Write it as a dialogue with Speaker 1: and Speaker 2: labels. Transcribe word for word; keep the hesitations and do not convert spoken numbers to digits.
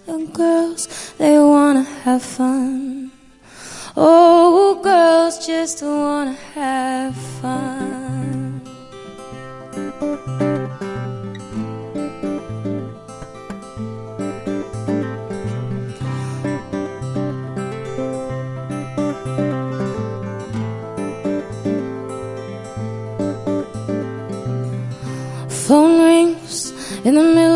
Speaker 1: and girls, they wanna have fun. Oh, girls just wanna have fun. Phone rings in the middle